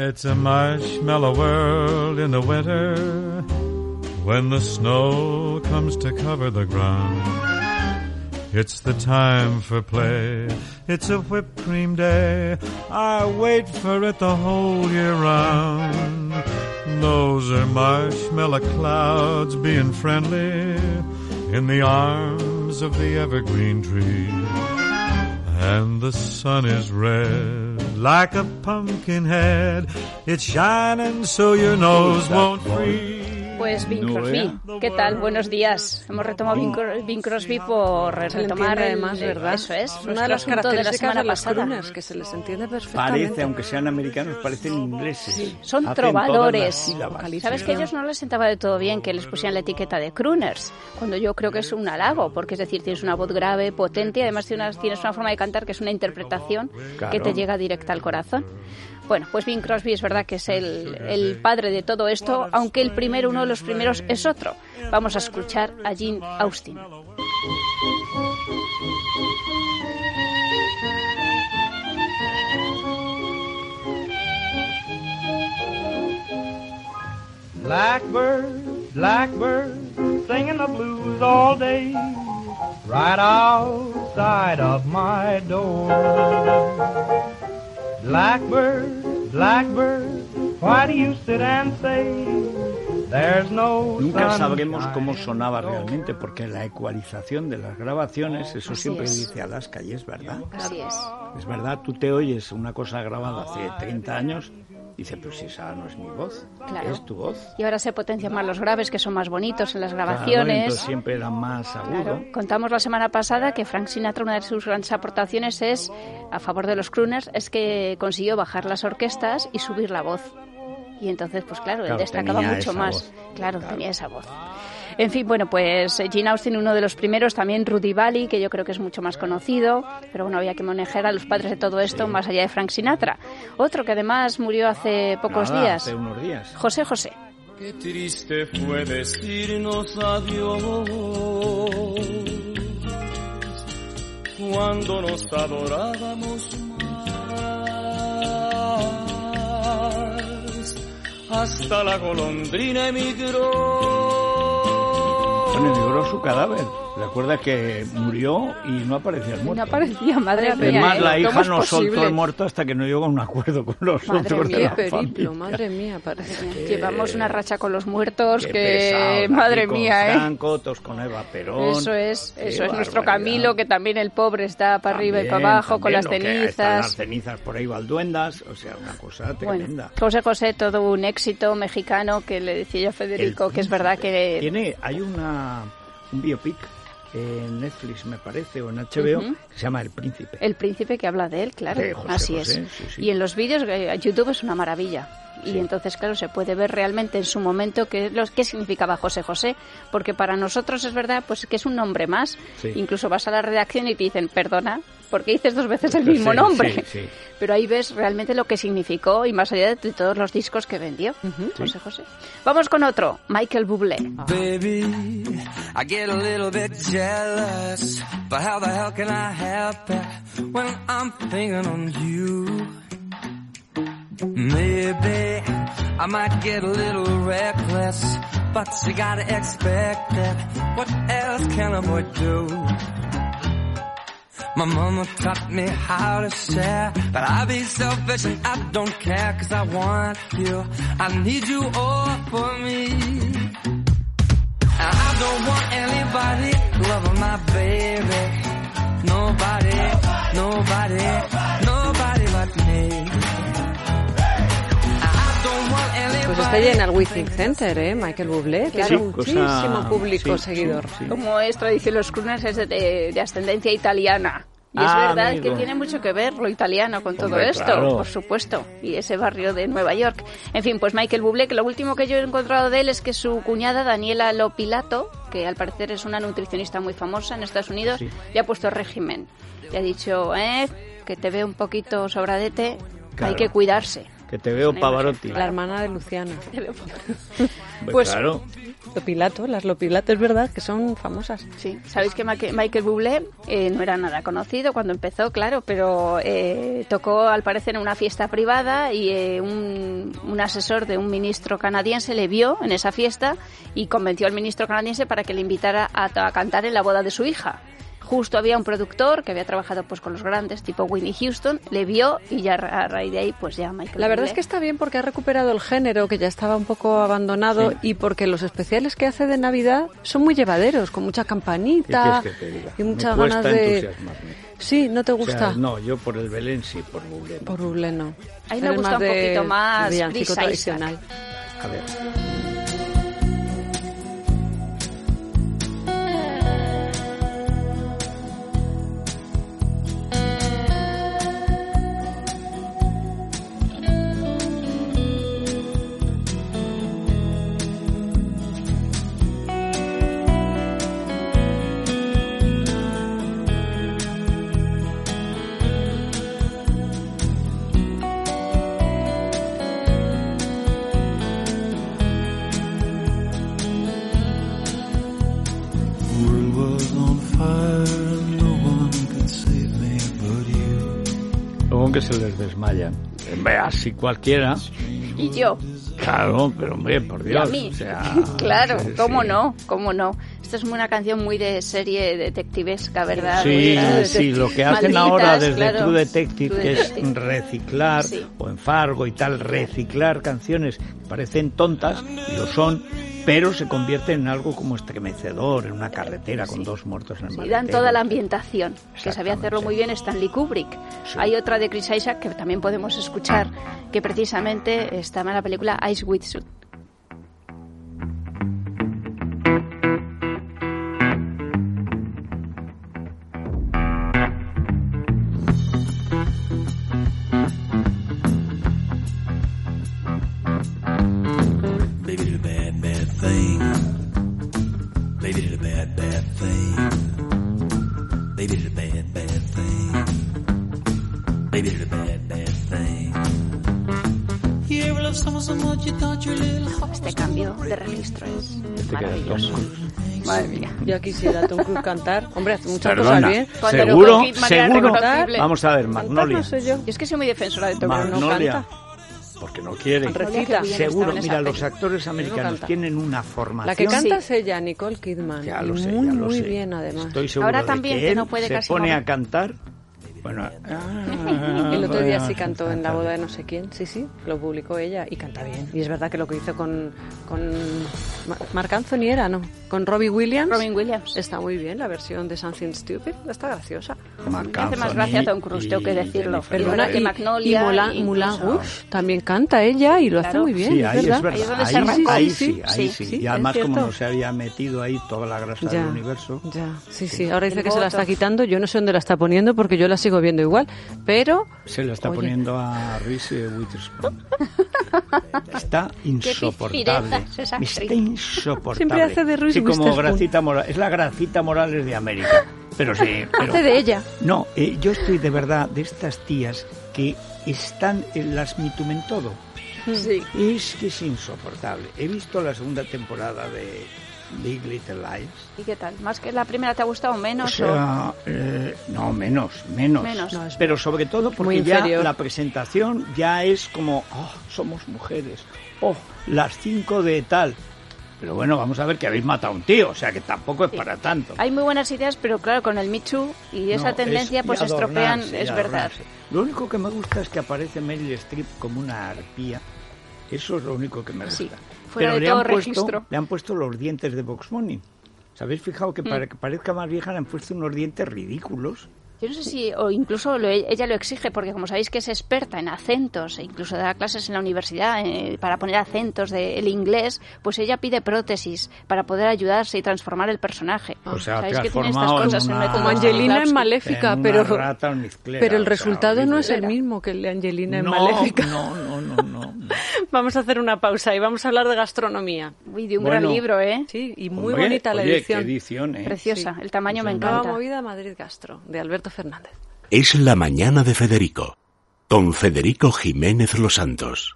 it's a marshmallow world in the winter when the snow comes to cover the ground. It's the time for play, it's a whipped cream day, I wait for it the whole year round. Those are marshmallow clouds being friendly in the arms of the evergreen tree. And the sun is red like a pumpkin head, it's shining so your nose won't freeze. Pues Bing Crosby, ¿qué tal? Buenos días. Hemos retomado Bing Crosby por retomar además, ¿verdad? Eso es, una de las características de las crooners, que se les entiende perfectamente. Parece, aunque sean americanos, parecen ingleses. Sí, son trovadores. ¿Sabes que a ellos no les sentaba de todo bien que les pusieran la etiqueta de crooners? Cuando yo creo que es un halago, porque es decir, tienes una voz grave, potente, y además tienes una forma de cantar que es una interpretación que te llega directa al corazón. Bueno, pues Bing Crosby es verdad que es el padre de todo esto, aunque uno de los primeros es otro. Vamos a escuchar a Gene Austin. Blackbird, blackbird, singing the blues all day, right outside of my door. Blackbird, blackbird, why do you sit and say there's no sun? Nunca sabremos cómo sonaba realmente, porque la ecualización de las grabaciones, eso siempre dice Alaska, y es verdad. Así es. Es verdad, tú te oyes una cosa grabada hace 30 años, dice, pues esa no es mi voz, claro, es tu voz. Y ahora se potencian más los graves, que son más bonitos en las grabaciones. Claro, entonces siempre era más agudo. Claro. Contamos la semana pasada que Frank Sinatra, una de sus grandes aportaciones a favor de los crooners, es que consiguió bajar las orquestas y subir la voz. Y entonces, pues claro, él destacaba mucho más. Voz. Claro, tenía esa voz. En fin, bueno, pues Gene Austin, uno de los primeros, también Rudy Vallee, que yo creo que es mucho más conocido, pero bueno, había que manejar a los padres de todo esto, más allá de Frank Sinatra. Otro que además murió hace pocos días. Hace unos días. José José. Qué triste fue decirnos adiós cuando nos adorábamos más, hasta la golondrina emigró. Bueno, emigró su cadáver. Recuerda que murió y no aparecía el muerto. No aparecía, madre mía. Además, la hija ¿cómo es no posible? soltó el muerto hasta que no llegó a un acuerdo con los otros de la familia. Madre mía, parece. Llevamos una racha con los muertos Qué que, pesado, madre con mía, Franco, otros con Eva Perón. Eso es nuestro barbaridad. Camilo, que también el pobre está para arriba y para abajo con las cenizas. Están las cenizas por ahí balduendas, o sea, una cosa tremenda. Bueno, José José, todo un éxito mexicano, que le decía yo a Federico, que es verdad que... Hay un biopic en Netflix, me parece, o en HBO, que se llama El Príncipe. El Príncipe, que habla de él, claro. De José así José, es. sí, sí. Y en los vídeos, YouTube es una maravilla. Y entonces, claro, se puede ver realmente en su momento qué significaba José José, porque para nosotros es verdad pues que es un nombre más. Sí. Incluso vas a la redacción y te dicen, perdona, ¿por qué dices dos veces el mismo nombre? Sí. Pero ahí ves realmente lo que significó y más allá de todos los discos que vendió José José. Vamos con otro, Michael Bublé. Baby, I get a little bit jealous, but how the hell can I help it when I'm thinking on you? Maybe I might get a little reckless, but you gotta expect it. What else can a boy do? My mama taught me how to share, but I be selfish and I don't care, 'cause I want you, I need you all for me. And I don't want anybody loving my baby, nobody but me. Pues está allí en el Withing Center, Michael Bublé, que tiene muchísimo público seguidor. Sí. Como es tradición, los crooners es de ascendencia italiana. Y es verdad que tiene mucho que ver lo italiano con todo esto, claro. Por supuesto, y ese barrio de Nueva York. En fin, pues Michael Bublé, que lo último que yo he encontrado de él es que su cuñada Daniela Lopilato, que al parecer es una nutricionista muy famosa en Estados Unidos, le ha puesto régimen. Le ha dicho, que te ve un poquito sobradete, claro. Hay que cuidarse. Que te veo Pavarotti. La hermana de Luciana. Pues claro. Lopilato, las Lopilato, es verdad que son famosas. Sí, sabéis que Michael Bublé no era nada conocido cuando empezó, claro, pero tocó al parecer en una fiesta privada y un asesor de un ministro canadiense le vio en esa fiesta y convenció al ministro canadiense para que le invitara a cantar en la boda de su hija. Justo había un productor que había trabajado pues con los grandes, tipo Whitney Houston, le vio y ya a raíz de ahí pues ya Michael La verdad Bublé. Es que está bien porque ha recuperado el género que ya estaba un poco abandonado y porque los especiales que hace de Navidad son muy llevaderos, con mucha campanita y muchas ganas de... Sí, ¿no te gusta? O sea, no, yo por el Belén sí, por Bublé no. Por Bublé no. A mí me gusta un poquito más villancico tradicional. A ver. Que se les desmayan. Así cualquiera. Y yo. Claro, pero hombre, por Dios. Y a mí. O sea, claro, cómo no. Esta es una canción muy de serie detectivesca, ¿verdad? Sí, lo que hacen malditas, ahora desde claro, True Detective, True que Detective. es reciclar, o en Fargo y tal, reciclar canciones que parecen tontas, y lo son, pero se convierten en algo como estremecedor, en una carretera con dos muertos en el maletero. Y dan toda la ambientación, que sabía hacerlo muy bien Stanley Kubrick. Sí. Hay otra de Chris Isaak que también podemos escuchar, que precisamente estaba en la película Ice Wetsuit. Este cambio de registro es maravilloso. Madre mía. Yo quisiera Tom Cruise cantar. Hombre, hace muchas cosas bien. Seguro. Vamos a ver, Magnolia. No soy yo. Es que soy muy defensora de Tom Cruise. Magnolia. No canta. Porque no quieren. Seguro, mira, los actores americanos tienen una formación. La que canta es ella, Nicole Kidman. Ya lo sé, muy bien, además. Estoy seguro ahora también de que que él no puede se casi pone mover. a cantar. Bueno, el otro día sí cantó en la boda de no sé quién, sí, lo publicó ella y canta bien. Y es verdad que lo que hizo con Marc Anthony era, ¿no? Con Robbie Williams. Está muy bien la versión de Something Stupid, está graciosa. Me hace más gracia a Tom Cruise, tengo que decirlo. Perdona, que Magnolia y Moulin Rouge también canta ella y lo hace muy bien, sí, ahí es verdad. Ahí es donde se arrancó. Ahí sí. Y además como no se había metido ahí toda la grasa del universo. Ya, sí. Ahora dice que se la está quitando, yo no sé dónde la está poniendo porque yo la sigo viendo igual. Pero se la está poniendo a Reese Witherspoon. Está insoportable. Está insoportable. Siempre hace de Reese Witherspoon. Como Gracita Morales. Es la Gracita Morales de América. Pero sí. Hace de ella. No, yo estoy de verdad de estas tías que están las mitumen todo. Sí. Es que es insoportable. He visto la segunda temporada de Big Little Lies. ¿Y qué tal? ¿Más que la primera te ha gustado menos? O sea, no, menos. No, pero sobre todo porque ya la presentación ya es como, somos mujeres, las 5 de tal. Pero bueno, vamos a ver que habéis matado a un tío, o sea que tampoco es para tanto. Hay muy buenas ideas, pero claro, con el Me Too y esa tendencia pues estropean, es verdad. Lo único que me gusta es que aparece Meryl Streep como una arpía. Eso es lo único que me gusta. Sí. Fuera de todo registro. Le han puesto los dientes de Box Bunny. ¿Os habéis fijado que para que parezca más vieja le han puesto unos dientes ridículos? Yo no sé si, o incluso ella lo exige, porque como sabéis que es experta en acentos, e incluso da clases en la universidad para poner acentos del inglés, pues ella pide prótesis para poder ayudarse y transformar el personaje. O sea, sabéis que tiene estas cosas como Angelina en Maléfica, pero el resultado no es el Claro. mismo que el de Angelina en Maléfica. No. Vamos a hacer una pausa y vamos a hablar de gastronomía. Uy, de un gran libro, ¿eh? Sí, y muy bonita la edición. Qué edición, ¿eh? Preciosa, el tamaño me Nueva encanta. movida Madrid Gastro, de Alberto Fernández. Es la mañana de Federico, con Federico Jiménez Los Santos.